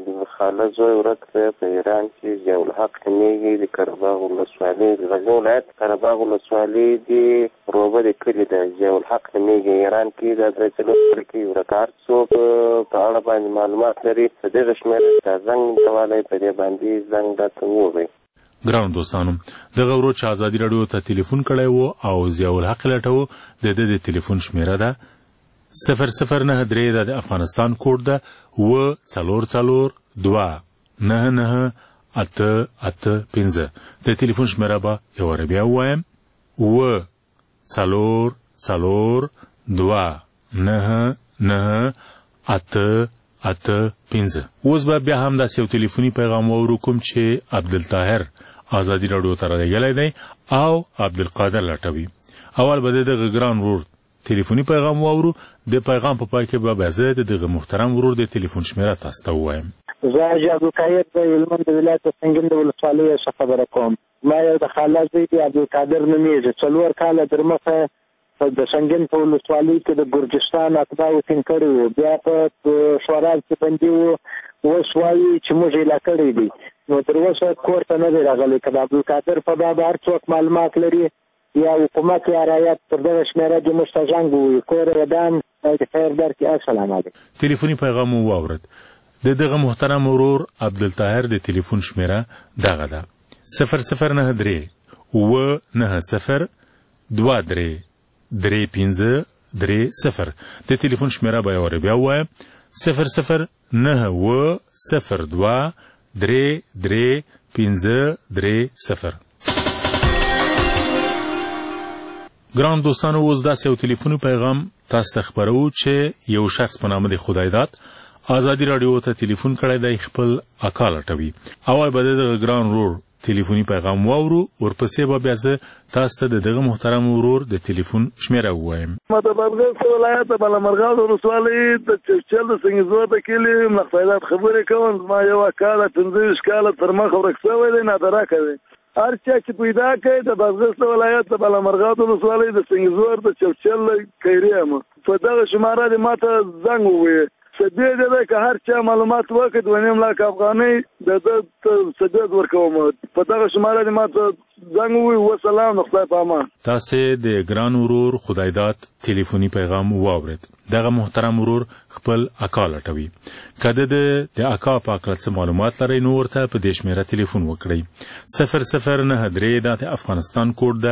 خاله زوی ورک دی په ایران کې ضیاء الحق نومیږي د قرهباغ ولسوالۍ د غزني ولایت قرهباغ ولسوالۍ د روبه د کلي دی ضیاء الحق نومیږي ایران کې د 3 کې یو رکار څوک په اړه باندې معلومات لري د دغه شمېرې د زنګ دوالی په دې باندې زنګ راته ووایي. ګرانو دوستانو دغه ورور چې ازادي راډیو ته ټلیفون کړی و او ضیاء الحق لټوه د ده د ټلیفون شمېره ده 0093 د افغانستان کوډ ده 9442998885 د ټلیفون شمېره به یو واره بیا ووایم 9442998885. اوس به بیا هم داسې یو ټلیفوني پیغام واورو کوم چې عبدالطاهر ازادي راډیو ته راغلی دی او عبدالقادر لټوي. اول به دغه ګران ورور ټلیفوني پیغام واورو د پیغام په پای کې به زه دغه محترم ورور د ټلیفون شمېره تاسو ته ووایم. زه حاجي عبدالقادر د هلمند د ولایت سنګین د ولسوالۍ څخه خبره کوم. ما یو د خاله زوی دی عبدالقادر نومیږي 4 کاله در مخه د سنګین په ولسوالۍ کې د ګرجستان اتباعو ټینګ کړی و بیا په شورال کې بندي و اوس وایي چې موږ یې لا کړی دی نو تر اوسه کور ته نه دی راغلی که د عبدالقادر په باب هر څوک معلومات لري یا حکومت یا رعیت پر دغه شمېره دې موږ ته زنګ ووایي کور ودان د خیر درکړي. السلام علیکم. ټلیفوني پیغام مو واورد. د دغه محترم ورور عبدالطاهر د ټلیفون شمېره دغه ده 0093 990 233530 د ټلیفون شمېره به یې ور بیا ووایم 0092233530. ګران دوستانو اوس داسې یو ټلیفوني پیغام تاسو ته خبرو چې یو شخص په نامه د خدایداد ازادي راډیو ته ټلیفون کړی دی خپل اکا لټوي. اول به دغه ګران ورور ټلیفوني پیغام واورو ورپسې به بیا زه تاسو ته دغه محترم ورور د ټلیفون شمېره ووایم. ما د بادغیس ولایت بلمرغاز ولسوالۍ د چرچل د سنګزو د کلي مخفیدات خبرې کوم. ما یو اکا د 15 کاله تر مخه ورک شوی دی نادراکه دی. هر چا چې پیدا کړي د بادغیس ولایت د بلمرغاز ولسوالۍ د سنګزو د چرچل کیری ام په دغه شماره دې ماته زنګ ووایي سدې دې که هر چا معلومات وکړي 2.5 لک افغانۍ د سدې ورکوم په دغه شماره دې ماته زنګ ووایي. وسلام خدای په امان. تاسو د ګران ورور خدایداد ټلیفوني پیغام واورید. دغه محترم ورور خپل اکا لټوي. کله د اکا په اړه څه معلومات لرئ نو ورته په دې شمېره ټلیفون وکړئ 0093 د افغانستان کوډ ده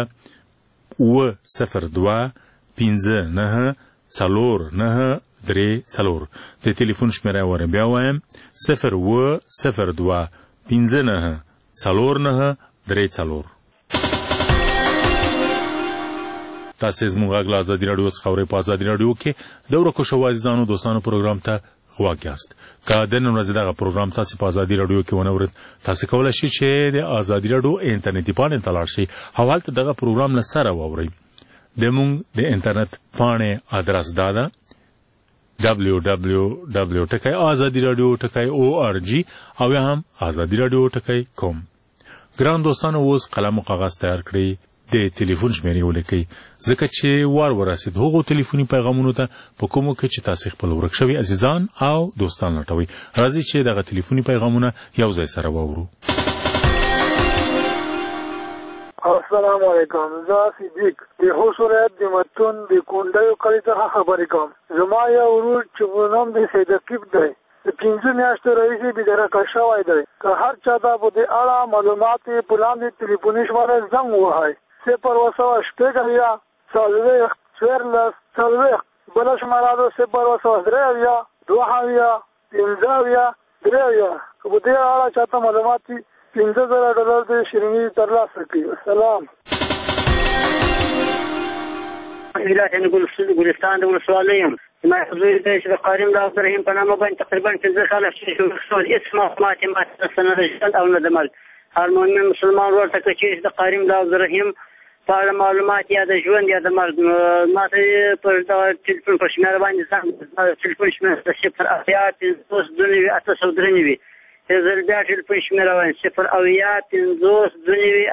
00259 د ټلیفون شمېره ور بیا وایم 00259 تاسو زموږ غږ له ازادي راډیو څخه اورئ. په ازادي راډیو کې د ورکو شوو عزیزانو دوستانو پروګرام ته غوږ یاست. که د نن ورځې دغه پروګرام تاسو په ازادي راډیو کې ونه اورئ تاسو کولی شئ چې د ازادي راډیو انټرنیټي پاڼې ته لاړ شئ او هلته دغه پروګرام له سره واورئ. زموږ د انټرنیټ پاڼې ادرس دا ده www.azadiradio.org او یا هم azadiradio.com. ګران دوستانو اوس قلم او کاغذ تیار کړئ د ټلیفون شمېرې ولیکئ ځکه چې وار ورسید هغو ټلیفوني پیغامونو ته په کومو کې چې تاسو خپل ورک شوي عزیزان او دوستان لټوئ. راځئ چې دغه ټلیفوني پیغامونه یو ځای سره واورو. السلام علیکم. زه صدیق د خوست ولایت د متون د کونډیو کلي څخه خبرې کوم. زما یو ورور چې په نوم د سیدقیب دی د 5 میاشتو راهیسې بېدرکه شوی دی. که هر چا ته په دې اړه معلومات یې په لاندې ټلیفوني شمېره زنګ ووهئ 02014 بله شمېره ده 02032 که په دې اړه چاته معلومات وي $15,000 د شیریني ترلاسه کړي. سلام. ولایت ګلستان د ولسوالۍ یم. ما زوی دی چې د قاري ملا عبدالرحیم په نامه باندې تقریبا 15 کاله هېڅ معلومات یې ماته نه د ژوند او نه د مرګ. هر مؤمن مسلمان ورور ته که چېرې د قاري ملا عبدالرحیم په اړه معلومات یا د ژوند یا د مرګ ماته پر دغه ټلیفون په شمېره باندې ټلیفون شمېره 080529803 زه بیا ټلیفون شمېره وایم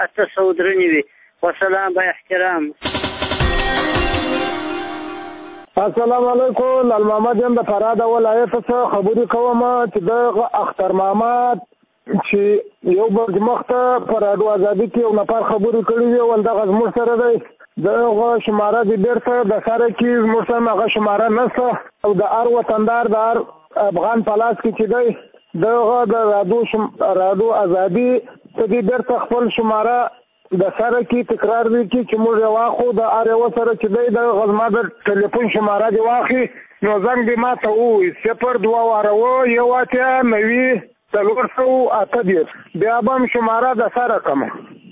080529803. وسلام با احترام. السلام علیکم. لال محمد یم د فراه د ولایت څخه خبرې کوم چې د اختر محمد چې یو برج مخته پر اډو ازادي کې یو نفر خبرې کړې وي ول دغه زموږ سره دی دغه شماره د بیرته د سره کې زموږ سره هغه شماره نشته او د هر وطندار د هر افغان په لاس کې چې دی دغه د راډیو ازادي ته دې بیرته خپل شماره د سره کې تکرار وی چې موږ واخو د هر یو سره چې دی د غزما د ټلیفون شماره دی واخی نو زنګ دې ما ته ووایي 02 یو اتیا 90 408 بیا به هم شماره د سره کړم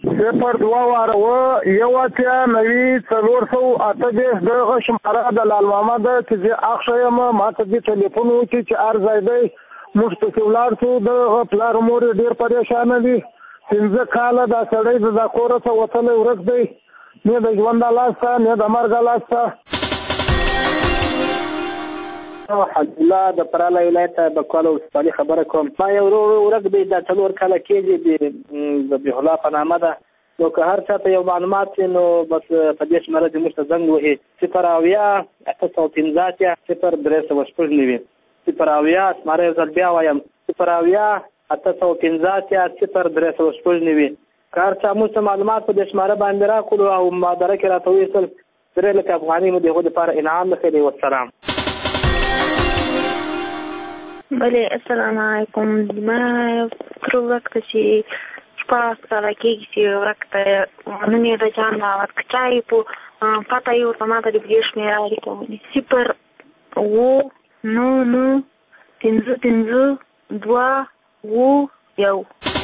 02 یو اتیا 90 408 دغه شماره د لال محمد چې زه اخښه یم ما ته دې ټلیفون وکړي چې هر ځای دی موږ پسې ولاړ شو دغه پلار مور ډېر پریشانه دي 15 کاله دا سړی د کوره څخه وتلی ورک دی نه د ژوند لاسته نه د مرګ لاسته. الحمدلله د فراه ولایت بکوال ولسوالي خبره کوم. ما یو ورک دی د 4 کاله کېږي د بیح الله په نامه ده نو که هر چا ته یو معلومات وي نو بس په دې شماره دې موږ ته زنګ وهي 080 815 0 شماره یو ځل بیا وایم 0 815 0 که هر چا موږ ته معلومات په دې شماره باندې راکړو او مبادره کې راته وویل 3 لکه افغانۍ مو د هغو دپاره انعام لخیلی والسلام. بله السلام علیکم. ما تر ورکته چې شپاړس کاله کېږي چې ورکته نوم یې د جان دعوت کچای په پته یې ورته ما ته د بلې شمېره ولیکولې 0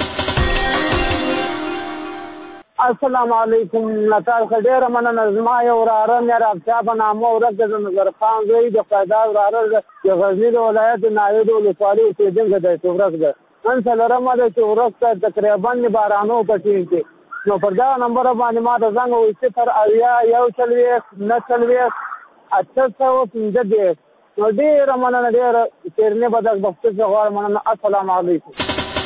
السلام علیکم. نتار ډېره مننه. زما یو وراره مې رابطه په نامه ورک د نظر خان زوی د فیضا وراره د غزني د ولایت نایب ولسوالي اوسېدونکی دی چې ورک دی نن څلورمه ده چې ورک ته تقریبا بارانو په ټیم کې نو پر دغه نمبر باندې ما ته زنګ ووایي 0 نو ډېره مننه ډېره تېرنې به دغه بخصوص غواړم مننه. السلام علیکم.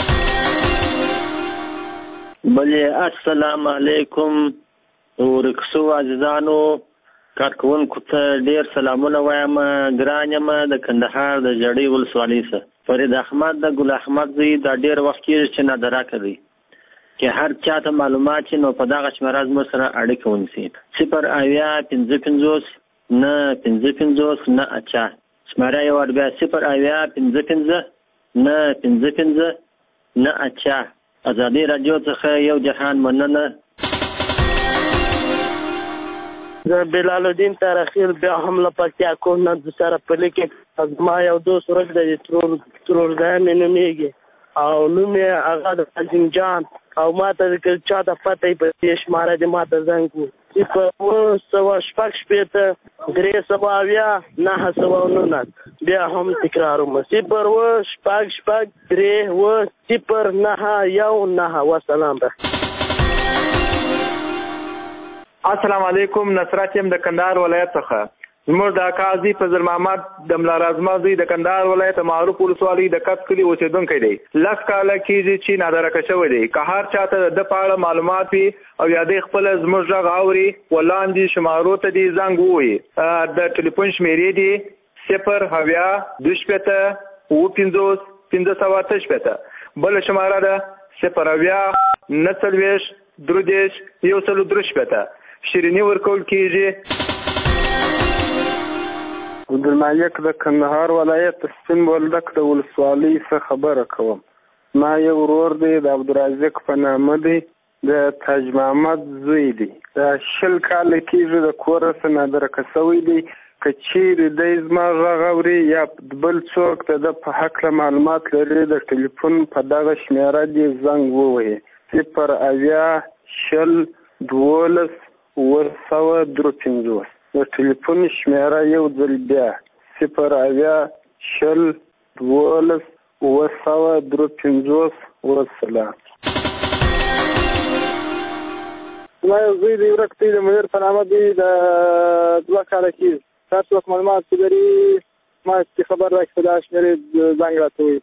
بلې السلام علیکم. ورکسو عزیزانو کارکوونکو ته ډېر سلامونه وایم. ګران یم د کندهار د جړۍ ولسوالۍ څخه فرید احمد د ګل احمد زوی دا ډېر وخت کېږي چې نادره کوي که هر چا ته معلومات چې نو په دغه شمېره زموږ سره اړیکه ونیسي 0 نه 55 نه اچا شماره یو ور بیا 0 55 نه 55 نه اچا. ازادي رادیو څخه یو جهان مننه. د بلال الدین تارخیل بیا هم له پکتیا کوم نه د سره په لیکې زما یو دوست ورک دی ترورځای مې نومېږي او نوم یې هغه د عظیم جان او ما ته که چا ته پته یې په دې شماره دې ما ته زنګ وو 0 9 بیا هم تکرار وم 0 والسلام. السلام علیکم. نصرت یم د کندهار ولایت څخه. زموږ د قاضي فضل محمد د ملا رازما زوی د کندهار ولایت معروف ولسوالۍ د کټ کلي اوسېدونکی دی. 10 کاله کېږي چې نادره شوی دی. که هر چا ته د په اړه معلومات وي او یا دی خپله زموږ غږ اوري ولاندې شمارو ته دې زنګ ووایي. د ټلیفون شمېرې دي 0 528 بله شماره ده 0 شیریني ورکول کېږي. عبدالمالک د کندهار ولایت سپین بولدک د ولسوالۍ څخه خبره کوم. ما یو ورور دی د عبدالرازق په نامه دی د تاج محمد زوی دی. دا 20 کاله کېږي د کوره څخه نادره شوی دی. که چیرې دی زما غږ اوري یا بل څوک د په هکله معلومات لري د ټلیفون په دغه شمېره دې زنګ ووهي 0 د ټلیفون شمېره یو ځل بیا 0 والسلام. ما یو زوی دی ورک دی د منیر په نامه دی د 2 کاله کېږي. هر څوک معلومات چې لري ما چې خبر راکړي په دغه شمېرې زنګ راته ووایي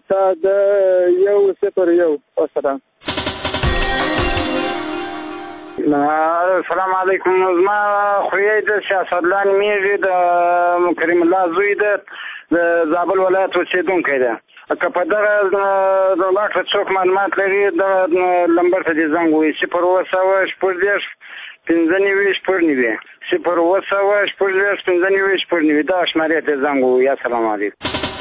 0 والسلام. السلام علیکم. زما خویی د سیاستلان میږي د کریم الله زوی د زابل ولایت اوسېدونکی ده. که په دغه ډاکټر څوک معلومات لري د نمبر ته دې زنګ ووهي 0 شپږدېرش 95 شپږنوي 0 شپږدېرش 95 شپږنوي دغه شمېرې ته زنګ ووهي. السلام علیکم.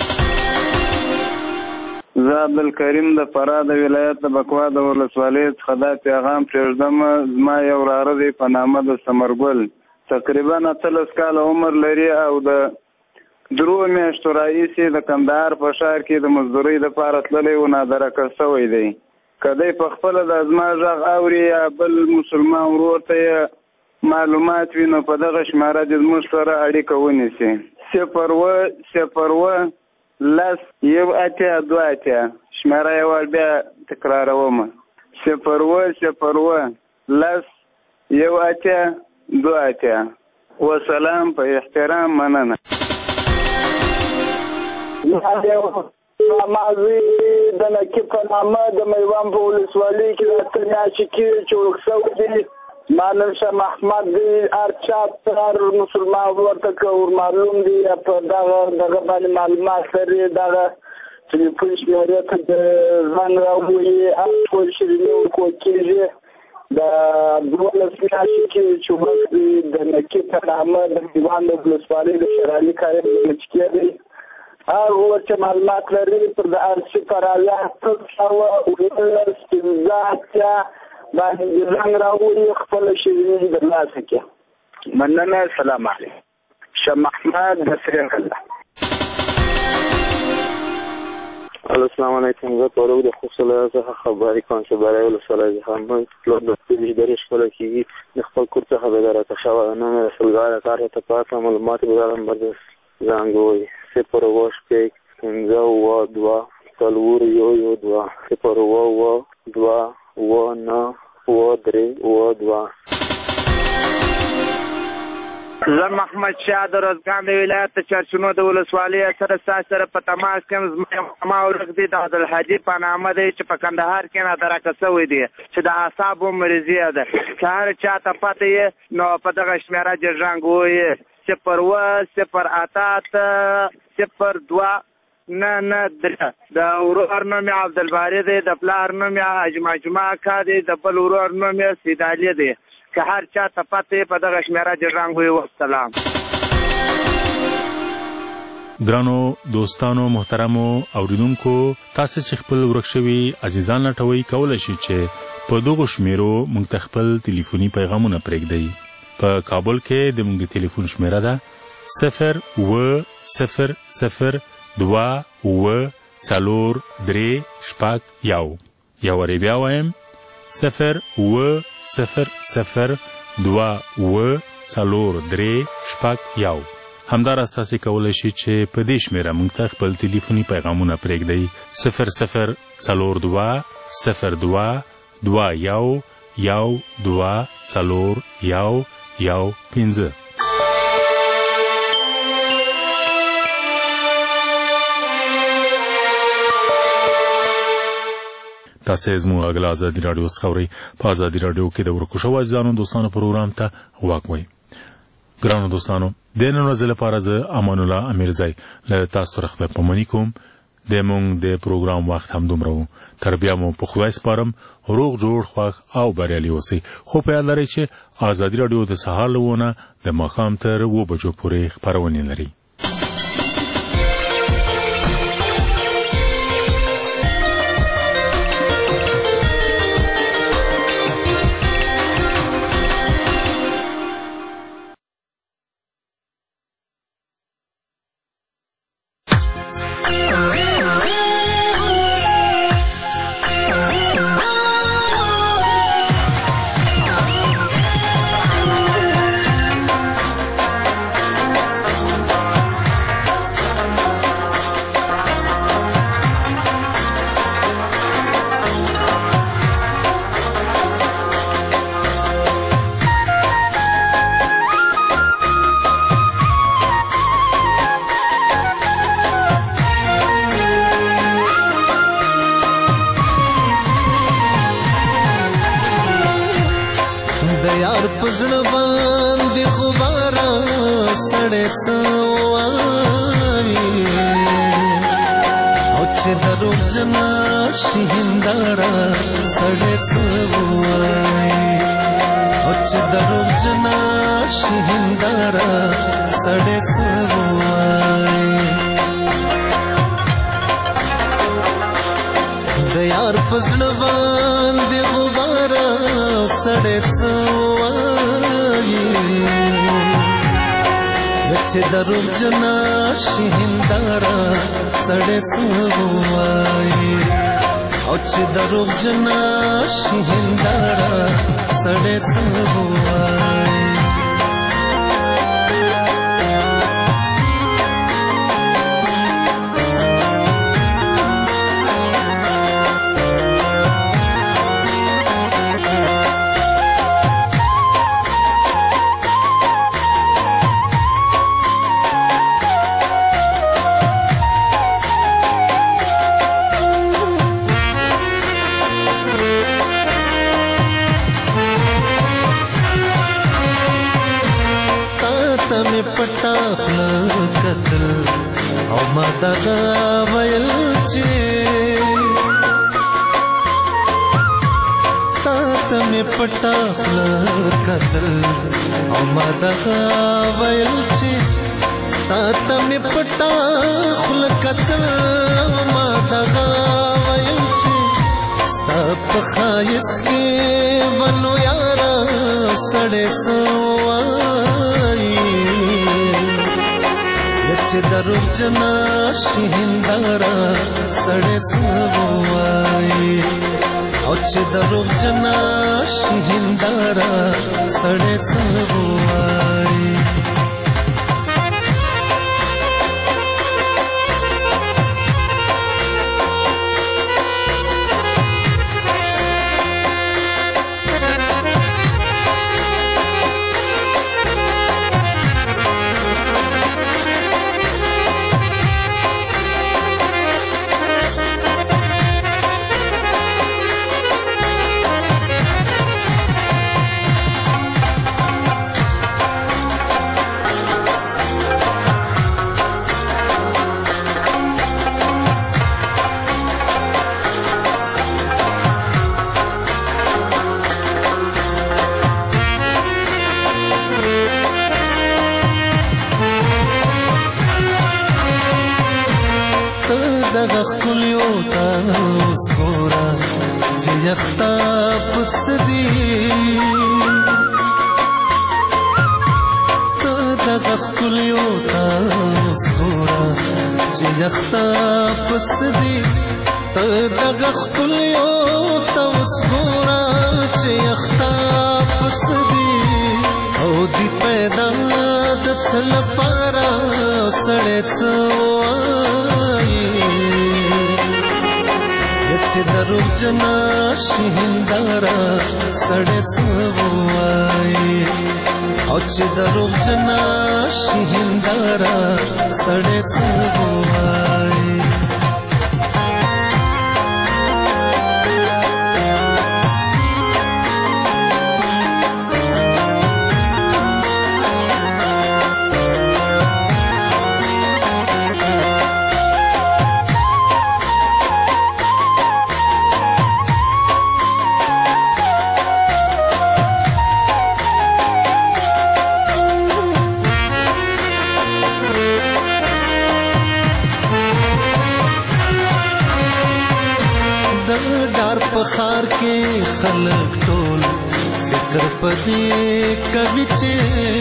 زه عبدالکریم د فراه د ولایت د بکوا د ولسوالۍ څخه دا پیغام پرېږدم. زما یو وراره دی په نامه د ثمرګل، تقریبا 18 کاله عمر لري او د 3 میاشتو راهیسې د کندهار په ښار کې د مزدورۍ دپاره تللی و، نادرکه شوی دی. که دی په خپله د زما غږ اوري یا بل مسلمان ورور ته یې معلومات وي نو په دغه شماره دې زموږ سره اړیکه ونیسي. 0 لس 1 اتیا 2 اتیا شماره یې وار بیا تکراروم 0 لس 1 اتیا 2 اتیا. وسلام، په احترام، مننه. مازوی د نقیب په نامه د میوان په ولسوالۍ کې د اتر میاشتې کې چې ورک شوی دی. معلم شاه محمد دی، هر چا هر مسلمان ورته که ورمعلوم دی په دغه باندې معلومات لري، دغه ټلیفون شمېرې ته د زنګ راووهي، هر ټول شیریني ورکول کېږي. د 12 میاشتې کې چې ورک دی د نقیب په نامه د میوان د ولسوالۍ د شرالي قایم د مچکې دی. هر ور چې معلومات لري پر د 0 باندې زنګ راوړي خپل شیریني د لاسه کې. مننه. سلام علیکم. شاه محمد بصری الله. السلام علیکم. زه پرو د خوشاله څخه خبرې کوم چې برای ولسوالۍ هم ټول د دې درې شپه کې د خپل کور څخه به راته شاوه نو رسولګار کار ته پاتې معلومات به نمبر زنګ وي 0 شپږ 5 2 څلور 1 2 0 2 9 3 2. زه محمد شاه د روزګان د ولایت د چرچونو د ولسوالۍ سره سره په تماس کې زما ورک دی د عبدالحاجي په نامه دی چې په کندهار کې نادرکه شوی دی چې د اعصابو مریضي ده. که هر چا ته پته یې نو په دغه شمېره دې زنګ ووهي 0 02 993. د ورور نوم یې عبدالباري دی، د پلار نوم یې حاجي مجمع اکا دی، د بل ورور نوم یې سید علي دی. که هر چا ته پته یې په دغه شمېره دې زنګ ووهي. والسلام. ګرانو دوستانو، محترمو اوریدونکو، تاسو چې خپل ورک شوي عزیزان لټوئ کولی شئ چې په دغو شمېرو موږ ته خپل ټلیفوني پیغامونه پرېږدئ. په کابل کې د موږ د ټلیفون شمېره ده 0 0 2 4 3 شپږ 1. یو وارې بیا وایم 0 0 2 4 3 شپږ 1. همداراز تاسو کولی شئ چې په دې شمېره موږ ته خپل ټلیفوني پیغامونه پرېږدئ 0 4 2 02 21 1 2 4 1 1 5. تاسو زموږ غږ آزادي راډیو څخه اورئ. په آزادي راډیو کې د ورکو شوو عزیزانو دوستانو پروګرام ته غوږ وئ. ګرانو دوستانو، د نن ورځې لپاره زه امان الله امیرزی له تاسو سره خدای پاماني کوم. د مونږ د پروګرام وخت هم دومره و. تر بیا مو په خدای سپارم. روغ جوړ خوښ او بریالي اوسئ. خو په یاد لرئ چې آزادي راډیو د سهار له 9 د ماښام تر 7 بجو پورې خپرونې لري. پزړ باندې غبار سړې سوای او چې درو جنا شهندارا سړې سوای او چې درو جنا شهندارا سړې سوای د یار پزړ باندې غبار سړې سوای چې درو جنا شهندارا سړې سوای او چې درو جنا شهندارا سړې سوای پټا خپل قتل او ما دغه ویل چې تا ته مې پټا خپل قتل او ما دغه ویل چې تا ته مې پټا خپل قتل او ما دغه ویل چې ستا په خایست کې ونو یارا سړې سوای چې درو جنا شهندارا سړې سوای او چې درو جنا شهندارا سړې سوای دغه خلیو تاسو ګورا چې یختا پڅ دی دغه خلیو تاسو ګورا چې یختا پڅ دی دغه خلیو تاسو ګورا چې یختا پڅ دی او دی پیدا د څل پارا سړې چې درو جنا شهندارا سړې سوای او چې درو جنا شهندارا سړې سوای پخار کې خلق ټول فکر پدې کوي چې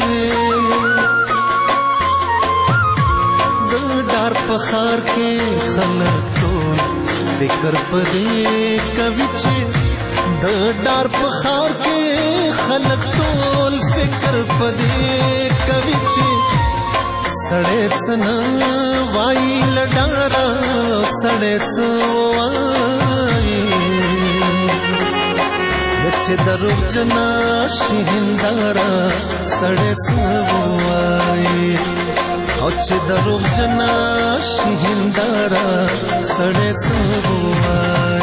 د ډار پخار کې خلق ټول فکر پدې کوي چې د ډار پخار کې خلق ټول فکر پدې کوي چې سړې سنا وای لډارا سړې سوای چې درو جنا شهندارا سړې سوای او چې درو جنا شهندارا سړې سوای